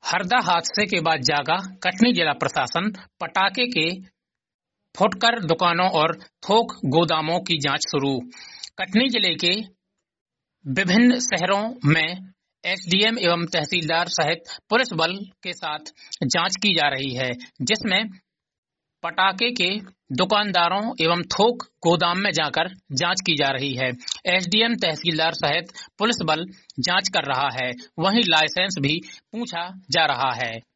हरदा हादसे के बाद जागा कटनी जिला प्रशासन। पटाखे के फुटकर दुकानों और थोक गोदामों की जांच शुरू। कटनी जिले के विभिन्न शहरों में एसडीएम एवं तहसीलदार सहित पुलिस बल के साथ जांच की जा रही है, जिसमें पटाखे के दुकानदारों एवं थोक गोदाम में जाकर जांच की जा रही है। एसडीएम तहसीलदार सहित पुलिस बल जांच कर रहा है, वहीं लाइसेंस भी पूछा जा रहा है।